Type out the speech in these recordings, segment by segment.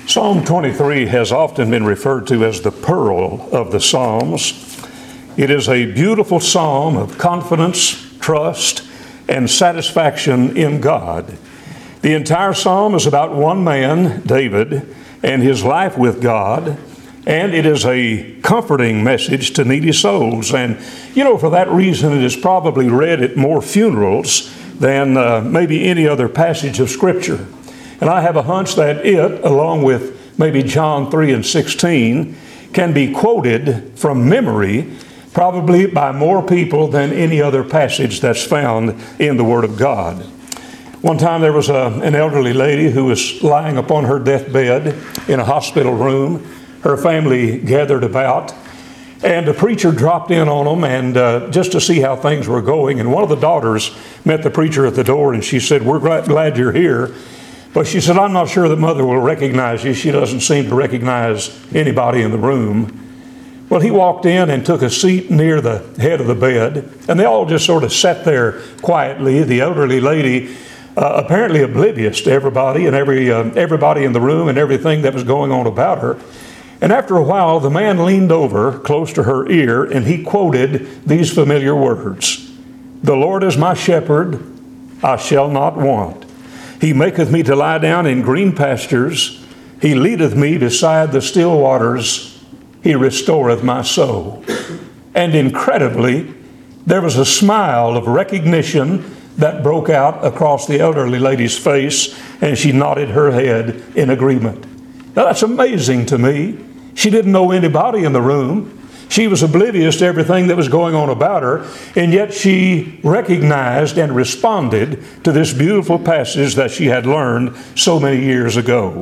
Psalm 23 has often been referred to as the pearl of the Psalms. It is a beautiful psalm of confidence, trust, and satisfaction in God. The entire psalm is about one man, David, and his life with God, and it is a comforting message to needy souls. And, for that reason, it is probably read at more funerals than maybe any other passage of Scripture. And I have a hunch that it, along with maybe John 3 and 16, can be quoted from memory probably by more people than any other passage that's found in the Word of God. One time there was an elderly lady who was lying upon her deathbed in a hospital room. Her family gathered about, and the preacher dropped in on them and just to see how things were going. And one of the daughters met the preacher at the door, and she said, "We're glad you're here." But she said, "I'm not sure that Mother will recognize you. She doesn't seem to recognize anybody in the room." Well, he walked in and took a seat near the head of the bed, and they all just sort of sat there quietly. The elderly lady, apparently oblivious to everybody and everybody in the room and everything that was going on about her. And after a while, the man leaned over close to her ear, and he quoted these familiar words: "The Lord is my shepherd, I shall not want. He maketh me to lie down in green pastures. He leadeth me beside the still waters. He restoreth my soul." And incredibly, there was a smile of recognition that broke out across the elderly lady's face, and she nodded her head in agreement. Now that's amazing to me. She didn't know anybody in the room. She was oblivious to everything that was going on about her, and yet she recognized and responded to this beautiful passage that she had learned so many years ago.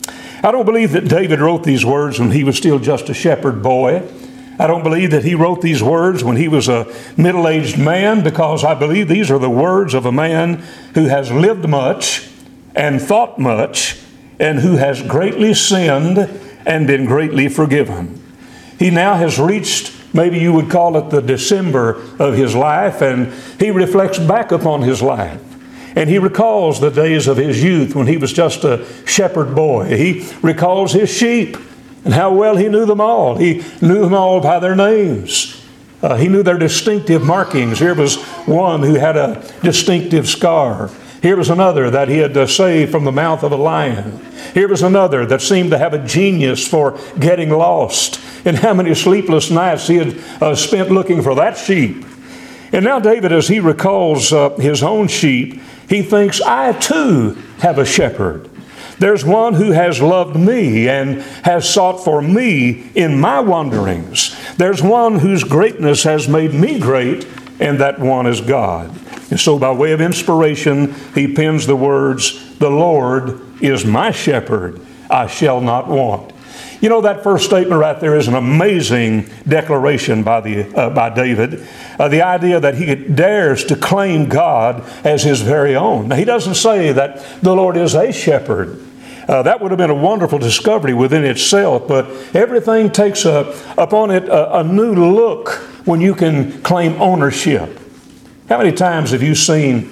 I don't believe that David wrote these words when he was still just a shepherd boy. I don't believe that he wrote these words when he was a middle-aged man, because I believe these are the words of a man who has lived much and thought much and who has greatly sinned and been greatly forgiven. He now has reached, maybe you would call it the December of his life, and he reflects back upon his life. And he recalls the days of his youth when he was just a shepherd boy. He recalls his sheep and how well he knew them all. He knew them all by their names. He knew their distinctive markings. Here was one who had a distinctive scar. Here was another that he had saved from the mouth of a lion. Here was another that seemed to have a genius for getting lost. And how many sleepless nights he had spent looking for that sheep. And now David, as he recalls his own sheep, he thinks, "I too have a shepherd. There's one who has loved me and has sought for me in my wanderings. There's one whose greatness has made me great, and that one is God." And so by way of inspiration, he pens the words, "The Lord is my shepherd, I shall not want." That first statement right there is an amazing declaration by David. The idea that he dares to claim God as his very own. Now, he doesn't say that the Lord is a shepherd. That would have been a wonderful discovery within itself, but everything takes upon it a new look when you can claim ownership. How many times have you seen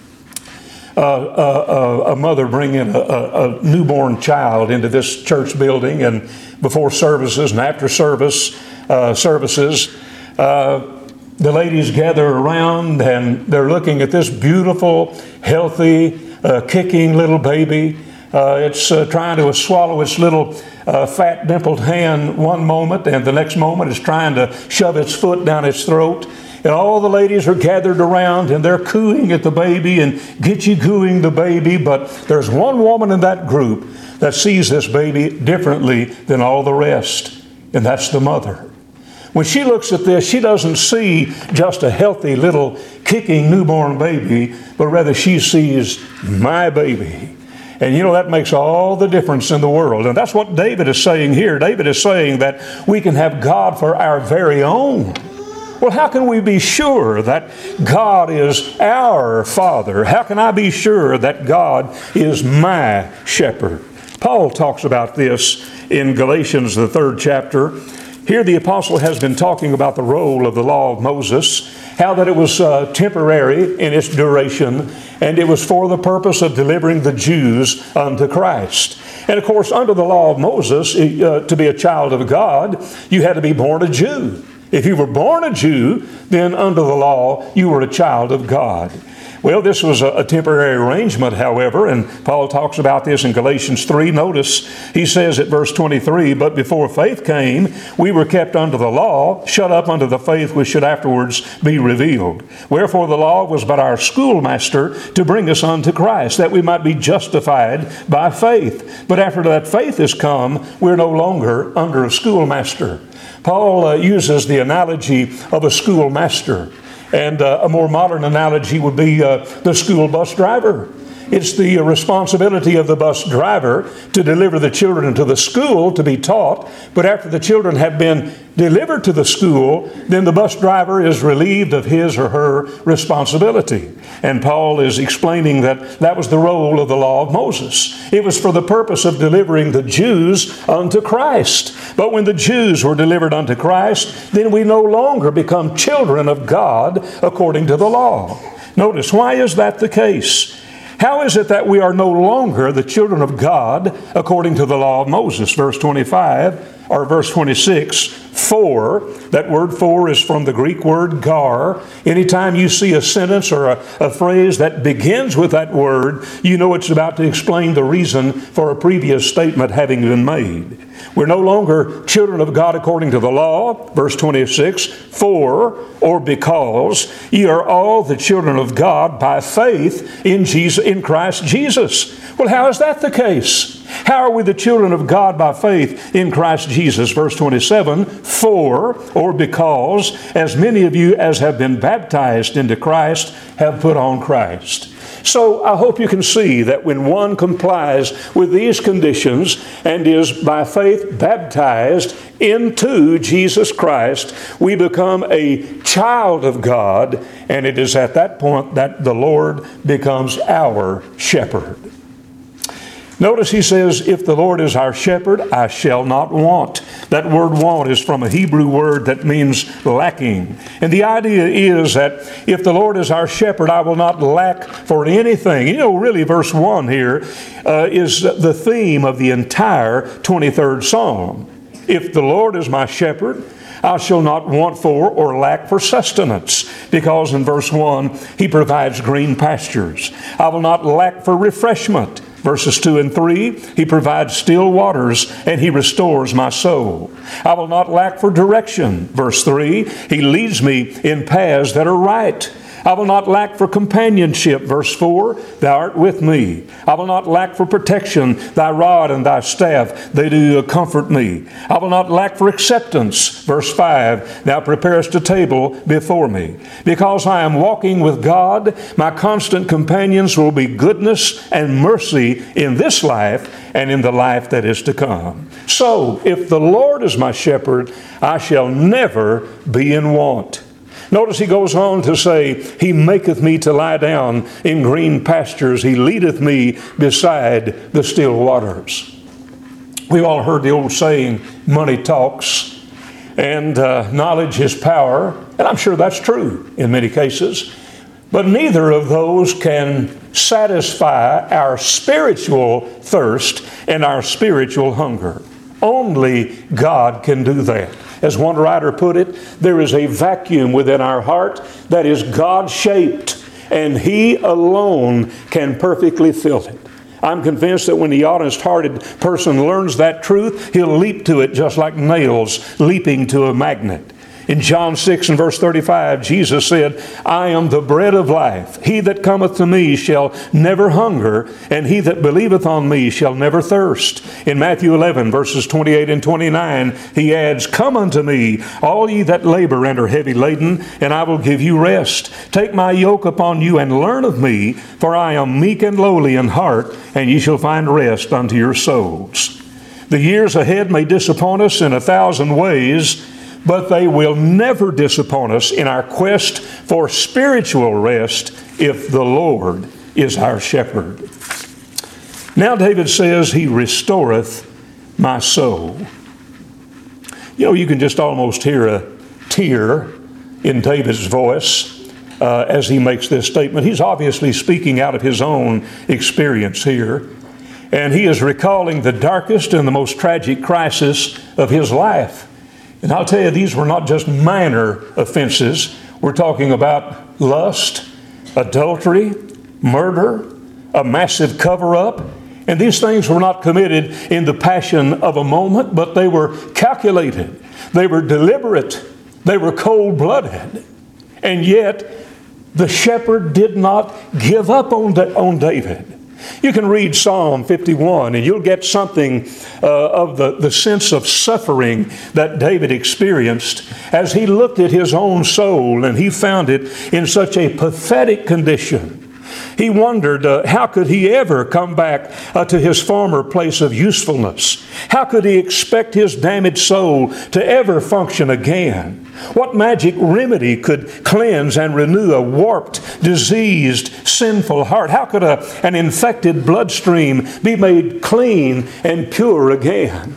a mother bring in a newborn child into this church building, and before services and after services, the ladies gather around and they're looking at this beautiful, healthy, kicking little baby. It's trying to swallow its little fat, dimpled hand one moment, and the next moment it's trying to shove its foot down its throat. And all the ladies are gathered around and they're cooing at the baby and gitchy-gooing the baby. But there's one woman in that group that sees this baby differently than all the rest, and that's the mother. When she looks at this, she doesn't see just a healthy little kicking newborn baby, but rather she sees my baby. And that makes all the difference in the world. And that's what David is saying here. David is saying that we can have God for our very own. Well, how can we be sure that God is our Father? How can I be sure that God is my shepherd? Paul talks about this in Galatians, the 3rd chapter. Here the apostle has been talking about the role of the law of Moses, how that it was temporary in its duration, and it was for the purpose of delivering the Jews unto Christ. And of course, under the law of Moses, to be a child of God, you had to be born a Jew. If you were born a Jew, then under the law, you were a child of God. Well, this was a temporary arrangement, however, and Paul talks about this in Galatians 3. Notice, he says at verse 23, "But before faith came, we were kept under the law, shut up unto the faith which should afterwards be revealed. Wherefore the law was but our schoolmaster to bring us unto Christ, that we might be justified by faith. But after that faith is come, we're no longer under a schoolmaster." Paul uses the analogy of a schoolmaster. And a more modern analogy would be the school bus driver. It's the responsibility of the bus driver to deliver the children to the school to be taught. But after the children have been delivered to the school, then the bus driver is relieved of his or her responsibility. And Paul is explaining that that was the role of the law of Moses. It was for the purpose of delivering the Jews unto Christ. But when the Jews were delivered unto Christ, then we no longer become children of God according to the law. Notice, why is that the case? How is it that we are no longer the children of God according to the law of Moses? Verse 25 or verse 26, for, that word for is from the Greek word gar. Anytime you see a sentence or a phrase that begins with that word, you know it's about to explain the reason for a previous statement having been made. We're no longer children of God according to the law. Verse 26, for or because ye are all the children of God by faith in Christ Jesus. Well, how is that the case? How are we the children of God by faith in Christ Jesus? Verse 27, for or because as many of you as have been baptized into Christ have put on Christ. So I hope you can see that when one complies with these conditions and is by faith baptized into Jesus Christ, we become a child of God, and it is at that point that the Lord becomes our shepherd. Notice he says, if the Lord is our shepherd, I shall not want. That word want is from a Hebrew word that means lacking. And the idea is that if the Lord is our shepherd, I will not lack for anything. You know, really verse 1 here is the theme of the entire 23rd Psalm. If the Lord is my shepherd, I shall not want for or lack for sustenance, because in verse 1, he provides green pastures. I will not lack for refreshment. Verses 2 and 3, he provides still waters and he restores my soul. I will not lack for direction. Verse 3, he leads me in paths that are right. I will not lack for companionship. Verse 4, thou art with me. I will not lack for protection. Thy rod and thy staff, they do comfort me. I will not lack for acceptance. Verse 5, thou preparest a table before me. Because I am walking with God, my constant companions will be goodness and mercy in this life and in the life that is to come. So, if the Lord is my shepherd, I shall never be in want. Notice he goes on to say, he maketh me to lie down in green pastures. He leadeth me beside the still waters. We've all heard the old saying, money talks and knowledge is power. And I'm sure that's true in many cases. But neither of those can satisfy our spiritual thirst and our spiritual hunger. Only God can do that. As one writer put it, there is a vacuum within our heart that is God-shaped, and He alone can perfectly fill it. I'm convinced that when the honest-hearted person learns that truth, he'll leap to it just like nails leaping to a magnet. In John 6 and verse 35, Jesus said, I am the bread of life. He that cometh to me shall never hunger, and he that believeth on me shall never thirst. In Matthew 11, verses 28 and 29, he adds, Come unto me, all ye that labor and are heavy laden, and I will give you rest. Take my yoke upon you and learn of me, for I am meek and lowly in heart, and ye shall find rest unto your souls. The years ahead may disappoint us in 1,000 ways, but they will never disappoint us in our quest for spiritual rest if the Lord is our shepherd. Now David says, He restoreth my soul. You know, you can just almost hear a tear in David's voice as he makes this statement. He's obviously speaking out of his own experience here. And he is recalling the darkest and the most tragic crisis of his life. And I'll tell you, these were not just minor offenses. We're talking about lust, adultery, murder, a massive cover-up. And these things were not committed in the passion of a moment, but they were calculated. They were deliberate. They were cold-blooded. And yet, the shepherd did not give up on David. You can read Psalm 51 and you'll get something of the sense of suffering that David experienced as he looked at his own soul and he found it in such a pathetic condition. He wondered how could he ever come back to his former place of usefulness? How could he expect his damaged soul to ever function again? What magic remedy could cleanse and renew a warped, diseased, sinful heart? How could an infected bloodstream be made clean and pure again?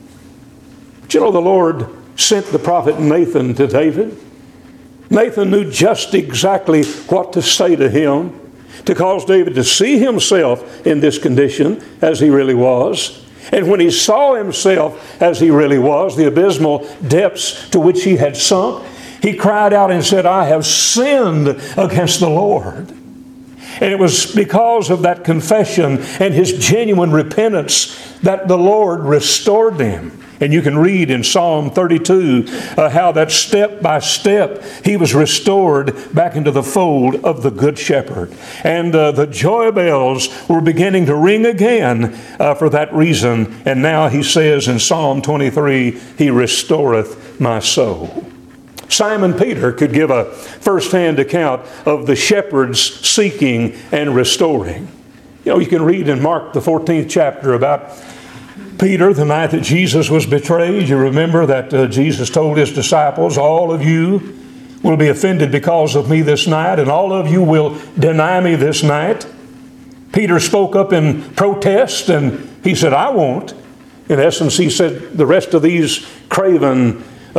But you know, the Lord sent the prophet Nathan to David. Nathan knew just exactly what to say to him to cause David to see himself in this condition as he really was. And when he saw himself as he really was, the abysmal depths to which he had sunk, he cried out and said, "I have sinned against the Lord." And it was because of that confession and his genuine repentance that the Lord restored him. And you can read in Psalm 32 how that step by step he was restored back into the fold of the Good Shepherd. And the joy bells were beginning to ring again for that reason. And now he says in Psalm 23, "He restoreth my soul." Simon Peter could give a first-hand account of the shepherd's seeking and restoring. You know, you can read in Mark the 14th chapter about Peter, the night that Jesus was betrayed. You remember that Jesus told his disciples, "All of you will be offended because of me this night, and all of you will deny me this night." Peter spoke up in protest, and he said, "I won't." In essence, he said, "The rest of these craven,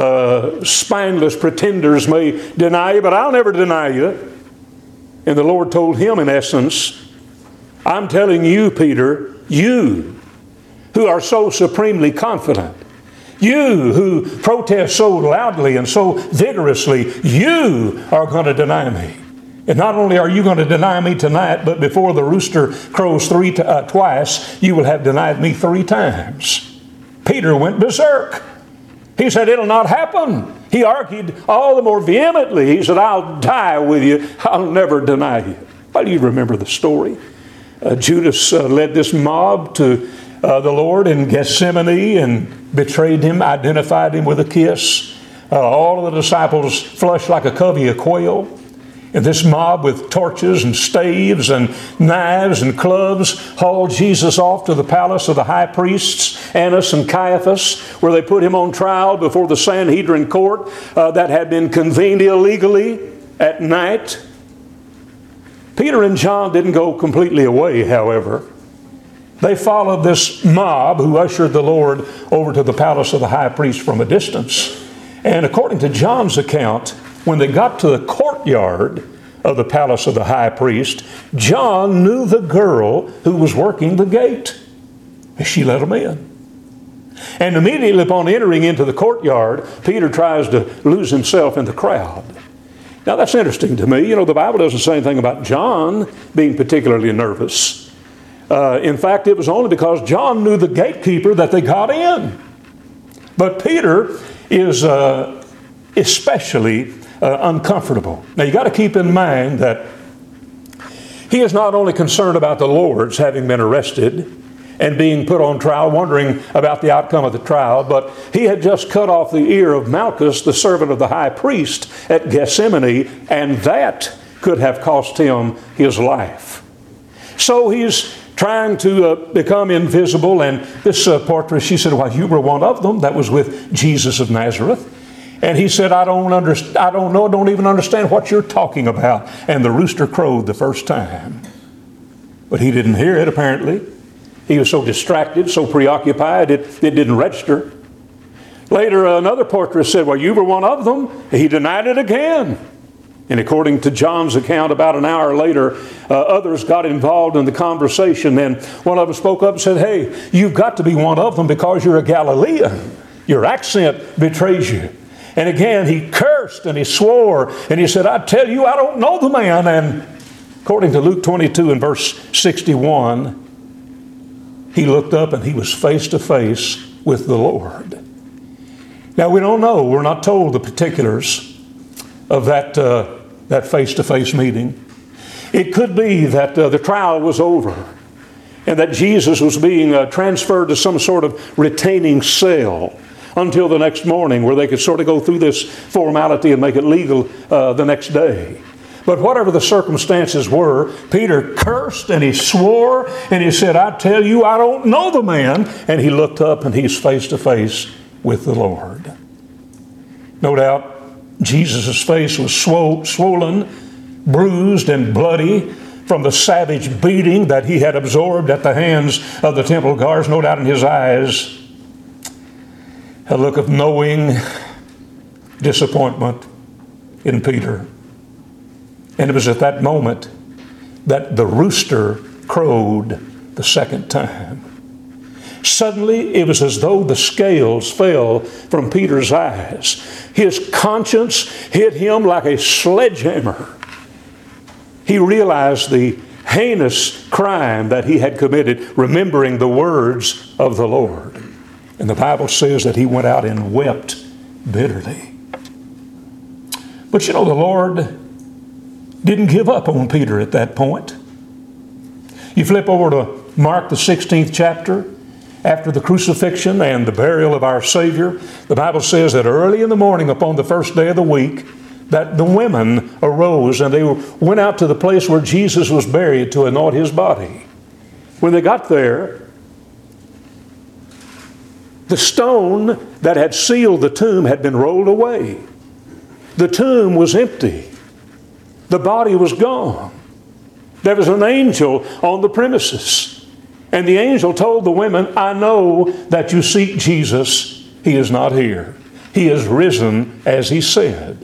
spineless pretenders may deny you, but I'll never deny you." And the Lord told him, in essence, "I'm telling you, Peter, you who are so supremely confident, you who protest so loudly and so vigorously, you are going to deny me. And not only are you going to deny me tonight, but before the rooster crows twice, you will have denied me 3 times. Peter went berserk. He said, "It'll not happen." He argued all the more vehemently. He said, "I'll die with you. I'll never deny you." Well, you remember the story. Judas led this mob to the Lord in Gethsemane and betrayed him, identified him with a kiss. All of the disciples flushed like a covey of quail. And this mob with torches and staves and knives and clubs hauled Jesus off to the palace of the high priests, Annas and Caiaphas, where they put him on trial before the Sanhedrin court that had been convened illegally at night. Peter and John didn't go completely away, however. They followed this mob who ushered the Lord over to the palace of the high priest from a distance. And according to John's account, when they got to the courtyard of the palace of the high priest, John knew the girl who was working the gate. She let him in. And immediately upon entering into the courtyard, Peter tries to lose himself in the crowd. Now that's interesting to me. You know, the Bible doesn't say anything about John being particularly nervous. In fact, it was only because John knew the gatekeeper that they got in. But Peter is especially uncomfortable. Now, you got to keep in mind that he is not only concerned about the Lord's having been arrested and being put on trial, wondering about the outcome of the trial, but he had just cut off the ear of Malchus, the servant of the high priest at Gethsemane, and that could have cost him his life. So he's trying to become invisible, and this portress, she said, "Well, you were one of them that was with Jesus of Nazareth." And he said, I don't even understand what you're talking about. And the rooster crowed the first time. But he didn't hear it, apparently. He was so distracted, so preoccupied, it didn't register. Later, another portress said, "Well, you were one of them." He denied it again. And according to John's account, about an hour later, others got involved in the conversation. And one of them spoke up and said, "Hey, you've got to be one of them because you're a Galilean. Your accent betrays you." And again, he cursed and he swore. And he said, "I tell you, I don't know the man." And according to Luke 22 and verse 61, he looked up and he was face to face with the Lord. Now, we don't know. We're not told the particulars of that face-to-face meeting. It could be that the trial was over and that Jesus was being transferred to some sort of retaining cell until the next morning, where they could sort of go through this formality and make it legal the next day. But whatever the circumstances were, Peter cursed and he swore and he said, "I tell you, I don't know the man." And he looked up and he's face to face with the Lord. No doubt Jesus' face was swollen, bruised, and bloody from the savage beating that he had absorbed at the hands of the temple guards. No doubt in his eyes a look of knowing disappointment in Peter. And it was at that moment that the rooster crowed the second time. Suddenly, it was as though the scales fell from Peter's eyes. His conscience hit him like a sledgehammer. He realized the heinous crime that he had committed, remembering the words of the Lord. And the Bible says that he went out and wept bitterly. But you know, the Lord didn't give up on Peter at that point. You flip over to Mark, the 16th chapter. After the crucifixion and the burial of our Savior, the Bible says that early in the morning upon the first day of the week, that the women arose and they went out to the place where Jesus was buried to anoint his body. When they got there, the stone that had sealed the tomb had been rolled away. The tomb was empty. The body was gone. There was an angel on the premises. And the angel told the women, "I know that you seek Jesus. He is not here. He is risen as he said."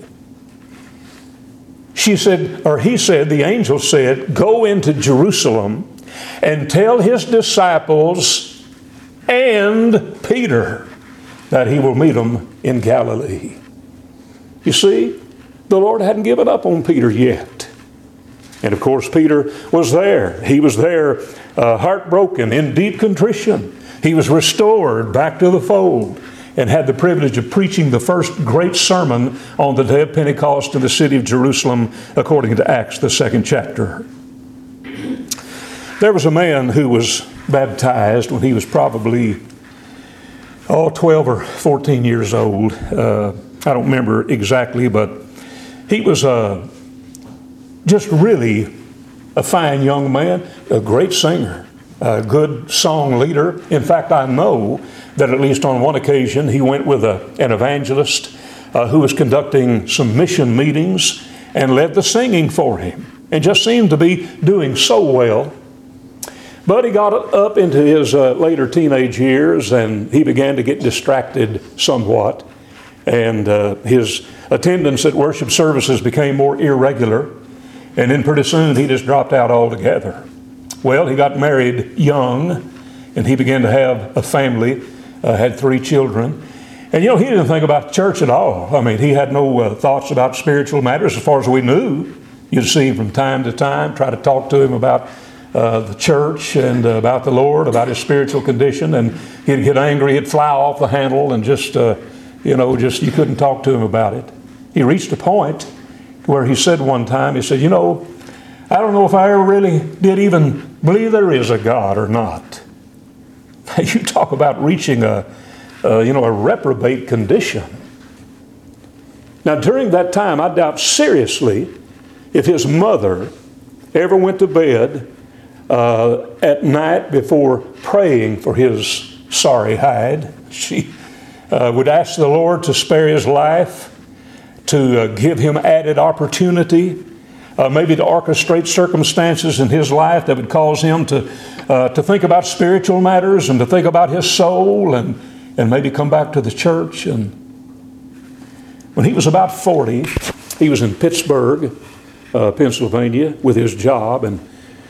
He said, the angel said, "Go into Jerusalem and tell his disciples and Peter that he will meet them in Galilee." You see, the Lord hadn't given up on Peter yet. And of course, Peter was there. He was there, heartbroken, in deep contrition. He was restored back to the fold and had the privilege of preaching the first great sermon on the day of Pentecost in the city of Jerusalem, according to Acts, the 2nd chapter. There was a man who was baptized when he was probably 12 or 14 years old. I don't remember exactly, but he was just really a fine young man, a great singer, a good song leader. In fact, I know that at least on one occasion he went with an evangelist who was conducting some mission meetings and led the singing for him and just seemed to be doing so well. But he got up into his later teenage years and he began to get distracted somewhat. And his attendance at worship services became more irregular. And then pretty soon he just dropped out altogether. Well, he got married young and he began to have a family, had 3 children. And you know, he didn't think about church at all. I mean, he had no thoughts about spiritual matters as far as we knew. You'd see him from time to time, try to talk to him about the church and about the Lord, about his spiritual condition. And he'd get angry, he'd fly off the handle and just you couldn't talk to him about it. He reached a point where he said one time, he said, "You know, I don't know if I ever really did even believe there is a God or not." You talk about reaching a reprobate condition. Now, during that time, I doubt seriously if his mother ever went to bed at night before praying for his sorry hide. She would ask the Lord to spare his life, to give him added opportunity, maybe to orchestrate circumstances in his life that would cause him to think about spiritual matters and to think about his soul and maybe come back to the church. And when he was about 40, He was in Pittsburgh, Pennsylvania, with his job, and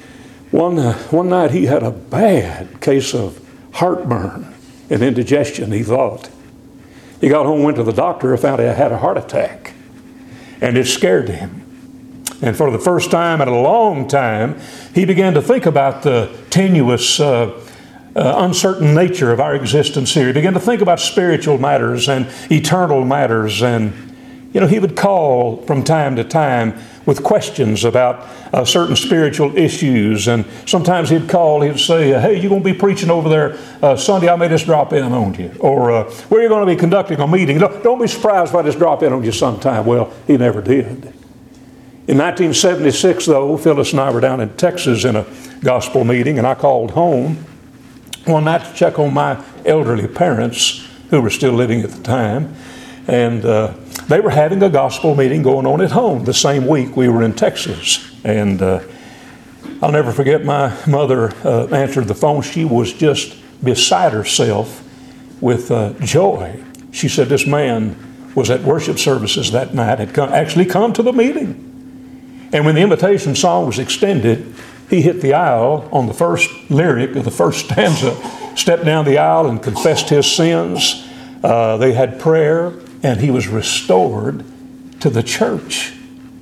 one night he had a bad case of heartburn and indigestion, he thought. He got home, went to the doctor, and found he had a heart attack, and it scared him. And for the first time in a long time, he began to think about the tenuous, uncertain nature of our existence here. He began to think about spiritual matters and eternal matters. And, he would call from time to time with questions about certain spiritual issues. And sometimes he'd say, hey, you're going to be preaching over there Sunday, I may just drop in on you. Or where are you going to be conducting a meeting? Don't be surprised if I just drop in on you sometime. Well, he never did. In 1976, though, Phyllis and I were down in Texas in a gospel meeting, and I called home one night to check on my elderly parents, who were still living at the time, and they were having a gospel meeting going on at home the same week we were in Texas. And I'll never forget, my mother answered the phone. She was just beside herself with joy. She said this man was at worship services that night, had actually come to the meeting. And when the invitation song was extended, he hit the aisle on the first lyric of the first stanza, stepped down the aisle and confessed his sins. They had prayer, and he was restored to the church.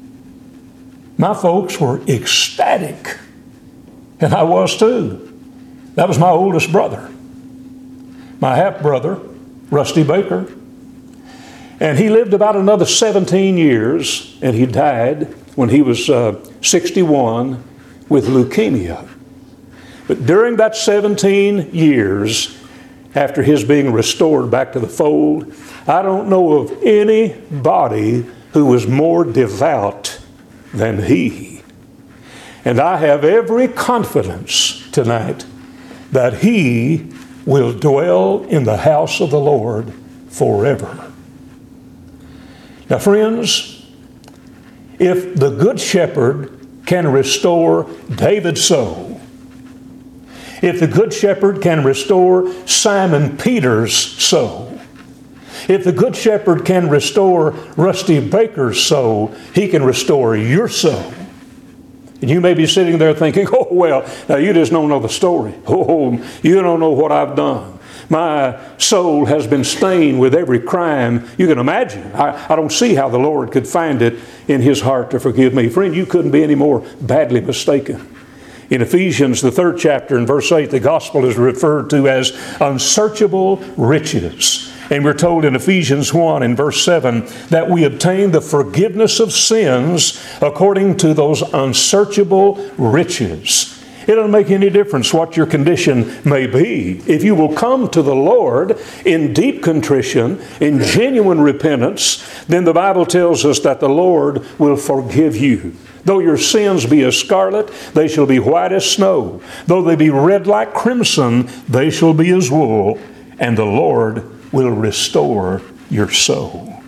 My folks were ecstatic, and I was too. That was my oldest brother, my half-brother, Rusty Baker. And he lived about another 17 years, and he died when he was 61 with leukemia. But during that 17 years, after his being restored back to the fold, I don't know of anybody who was more devout than he. And I have every confidence tonight that he will dwell in the house of the Lord forever. Now, friends, if the Good Shepherd can restore David's soul, if the Good Shepherd can restore Simon Peter's soul, if the Good Shepherd can restore Rusty Baker's soul, he can restore your soul. And you may be sitting there thinking, oh, well, now you just don't know the story. Oh, you don't know what I've done. My soul has been stained with every crime you can imagine. I don't see how the Lord could find it in His heart to forgive me. Friend, you couldn't be any more badly mistaken. In Ephesians, the 3rd chapter, in verse 8, the gospel is referred to as unsearchable riches. And we're told in Ephesians 1 in verse 7 that we obtain the forgiveness of sins according to those unsearchable riches. It doesn't make any difference what your condition may be. If you will come to the Lord in deep contrition, in genuine repentance, then the Bible tells us that the Lord will forgive you. Though your sins be as scarlet, they shall be white as snow. Though they be red like crimson, they shall be as wool. And the Lord will restore your soul.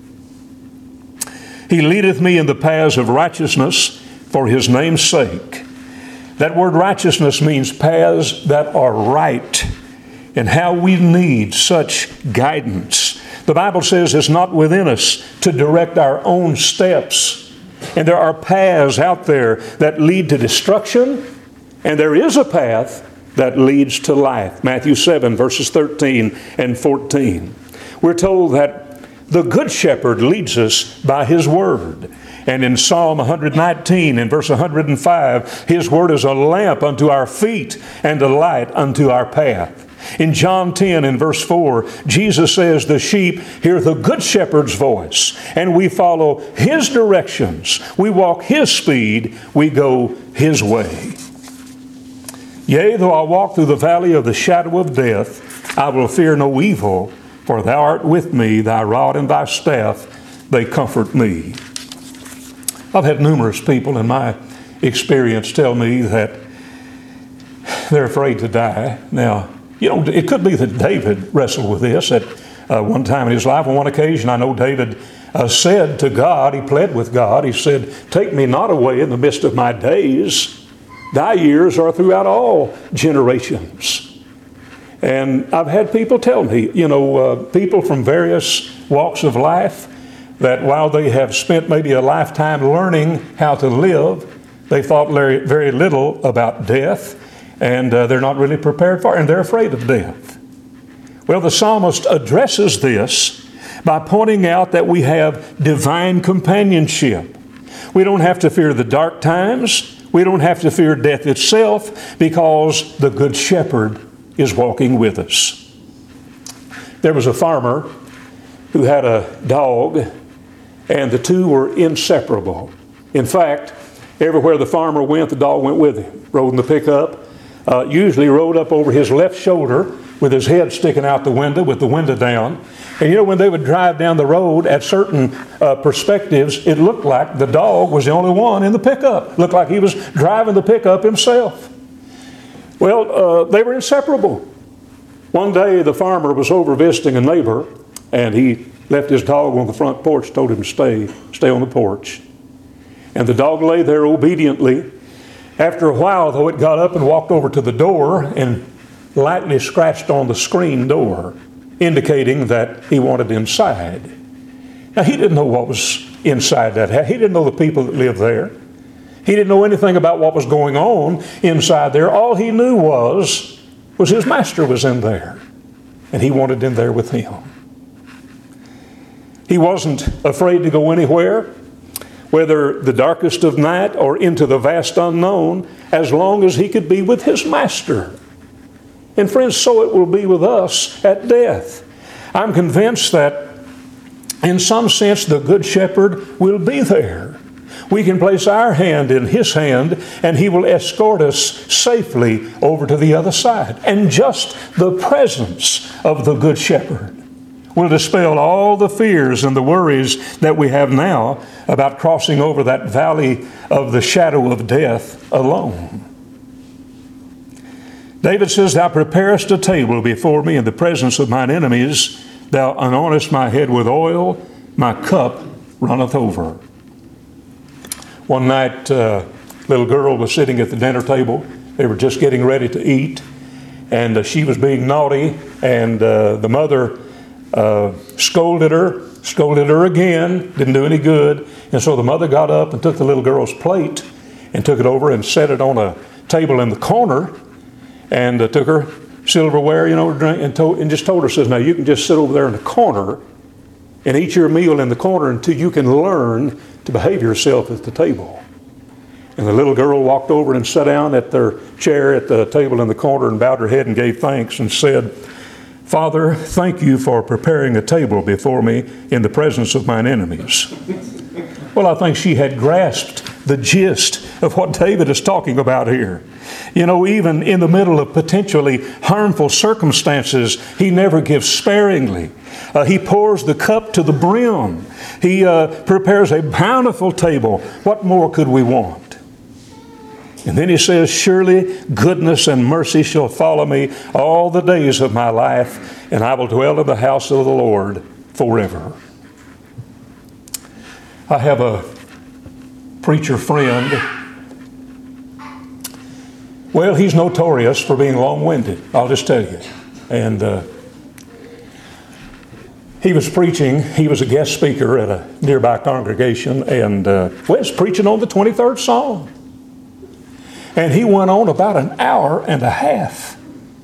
He leadeth me in the paths of righteousness for His name's sake. That word righteousness means paths that are right, and how we need such guidance. The Bible says it's not within us to direct our own steps. And there are paths out there that lead to destruction, and there is a path that leads to life. Matthew 7, verses 13 and 14. We're told that the Good Shepherd leads us by His Word. And in Psalm 119 and verse 105, His Word is a lamp unto our feet and a light unto our path. In John 10 and verse 4, Jesus says, the sheep hear the Good Shepherd's voice, and we follow His directions. We walk His speed. We go His way. Yea, though I walk through the valley of the shadow of death, I will fear no evil, for Thou art with me, Thy rod and Thy staff, they comfort me. I've had numerous people in my experience tell me that they're afraid to die. Now, it could be that David wrestled with this at one time in his life. On one occasion, I know David said to God, he pled with God, he said, take me not away in the midst of my days. Thy years are throughout all generations. And I've had people tell me, people from various walks of life, that while they have spent maybe a lifetime learning how to live, they thought very, very little about death, and they're not really prepared for it, and they're afraid of death. Well, the psalmist addresses this by pointing out that we have divine companionship. We don't have to fear the dark times. We don't have to fear death itself, because the Good Shepherd is walking with us. There was a farmer who had a dog, and the two were inseparable. In fact, everywhere the farmer went, the dog went with him. Rode in the pickup, usually rode up over his left shoulder with his head sticking out the window with the window down. And you know, when they would drive down the road at certain perspectives, it looked like the dog was the only one in the pickup. It looked like he was driving the pickup himself. Well, they were inseparable. One day the farmer was over visiting a neighbor, and he left his dog on the front porch, told him to stay on the porch. And the dog lay there obediently. After a while, though, it got up and walked over to the door and lightly scratched on the screen door, indicating that he wanted inside. Now, he didn't know what was inside that house. He didn't know the people that lived there. He didn't know anything about what was going on inside there. All he knew was his master was in there, and he wanted in there with him. He wasn't afraid to go anywhere, whether the darkest of night or into the vast unknown, as long as he could be with his master. And friends, so it will be with us at death. I'm convinced that in some sense the Good Shepherd will be there. We can place our hand in his hand, and he will escort us safely over to the other side. And just the presence of the Good Shepherd will dispel all the fears and the worries that we have now about crossing over that valley of the shadow of death alone. David says, "Thou preparest a table before me in the presence of mine enemies. Thou anointest my head with oil, my cup runneth over." One night, a little girl was sitting at the dinner table. They were just getting ready to eat, and she was being naughty, and the mother scolded her again, didn't do any good. And so the mother got up and took the little girl's plate and took it over and set it on a table in the corner, and took her silverware, to drink, and just told her, says, "Now you can just sit over there in the corner and eat your meal in the corner until you can learn to behave yourself at the table." And the little girl walked over and sat down at their chair at the table in the corner and bowed her head and gave thanks and said, "Father, thank you for preparing a table before me in the presence of mine enemies." Well, I think she had grasped the gist of what David is talking about here. Even in the middle of potentially harmful circumstances, he never gives sparingly. He pours the cup to the brim. He prepares a bountiful table. What more could we want? And then he says, "Surely goodness and mercy shall follow me all the days of my life, and I will dwell in the house of the Lord forever." I have a preacher friend. Well, he's notorious for being long-winded, I'll just tell you. And he was preaching. He was a guest speaker at a nearby congregation, and was preaching on the 23rd Psalm. And he went on about an hour and a half.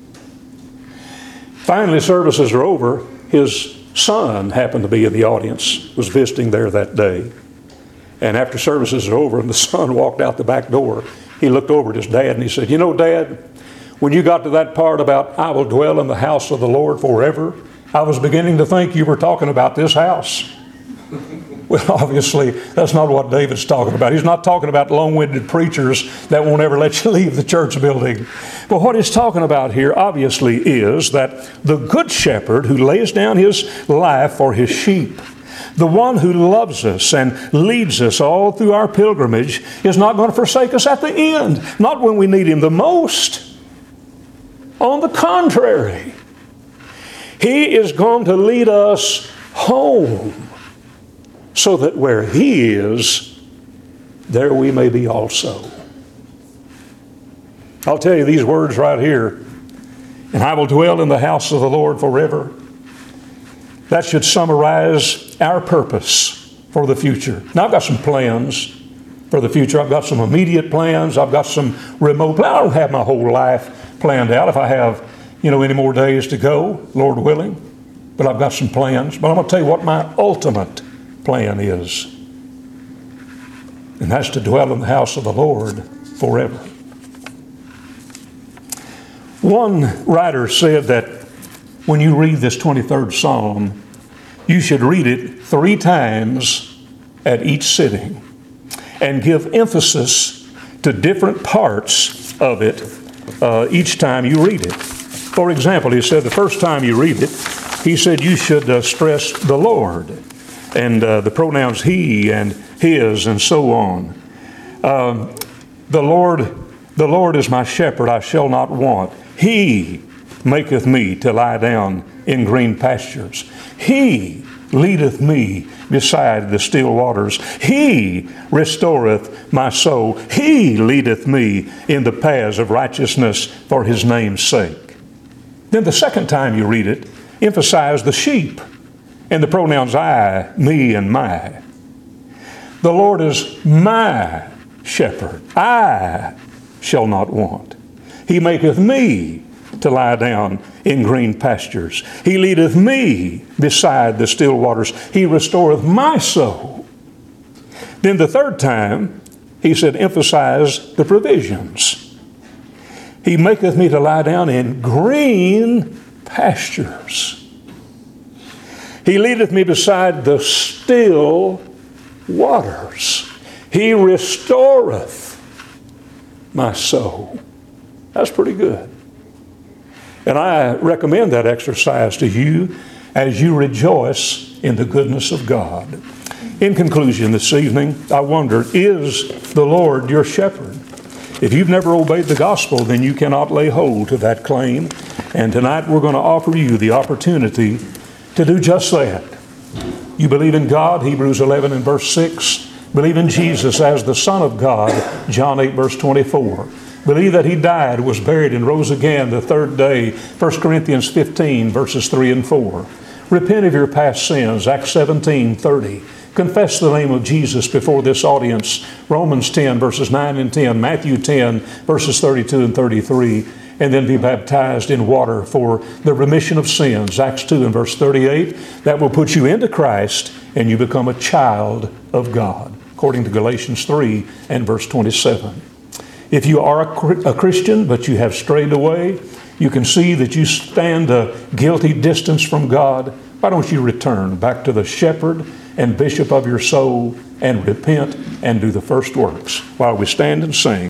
Finally, services are over. His son happened to be in the audience, was visiting there that day. And after services are over and the son walked out the back door, he looked over at his dad and he said, "You know, Dad, when you got to that part about I will dwell in the house of the Lord forever, I was beginning to think you were talking about this house." Well, obviously, that's not what David's talking about. He's not talking about long-winded preachers that won't ever let you leave the church building. But what he's talking about here, obviously, is that the Good Shepherd who lays down his life for his sheep, the one who loves us and leads us all through our pilgrimage, is not going to forsake us at the end, not when we need him the most. On the contrary, he is going to lead us home, so that where he is, there we may be also. I'll tell you these words right here, "And I will dwell in the house of the Lord forever." That should summarize our purpose for the future. Now, I've got some plans for the future. I've got some immediate plans. I've got some remote plans. I don't have my whole life planned out. If I have, any more days to go, Lord willing. But I've got some plans. But I'm going to tell you what my ultimate plan is. And that's to dwell in the house of the Lord forever. One writer said that when you read this 23rd Psalm, you should read it 3 times at each sitting and give emphasis to different parts of it each time you read it. For example, he said the first time you read it, he said you should stress the Lord and the pronouns he and his and so on. The Lord is my shepherd, I shall not want. He maketh me to lie down in green pastures. He leadeth me beside the still waters. He restoreth my soul. He leadeth me in the paths of righteousness for His name's sake. Then the second time you read it, emphasize the sheep and the pronouns I, me, and my. The Lord is my shepherd. I shall not want. He maketh me to lie down in green pastures. He leadeth me beside the still waters. He restoreth my soul. Then the third time, he said, emphasize the provisions. He maketh me to lie down in green pastures. He leadeth me beside the still waters. He restoreth my soul. That's pretty good. And I recommend that exercise to you as you rejoice in the goodness of God. In conclusion this evening, I wonder, is the Lord your shepherd? If you've never obeyed the gospel, then you cannot lay hold to that claim. And tonight we're going to offer you the opportunity to do just that. You believe in God, Hebrews 11 and verse 6. Believe in Jesus as the Son of God, John 8 verse 24. Believe that He died, was buried, and rose again the third day, 1 Corinthians 15 verses 3 and 4. Repent of your past sins, Acts 17:30. Confess the name of Jesus before this audience, Romans 10 verses 9 and 10, Matthew 10 verses 32 and 33. And then be baptized in water for the remission of sins, Acts 2 and verse 38. That will put you into Christ and you become a child of God, according to Galatians 3 and verse 27. If you are a Christian but you have strayed away, you can see that you stand a guilty distance from God. Why don't you return back to the shepherd and bishop of your soul and repent and do the first works while we stand and sing.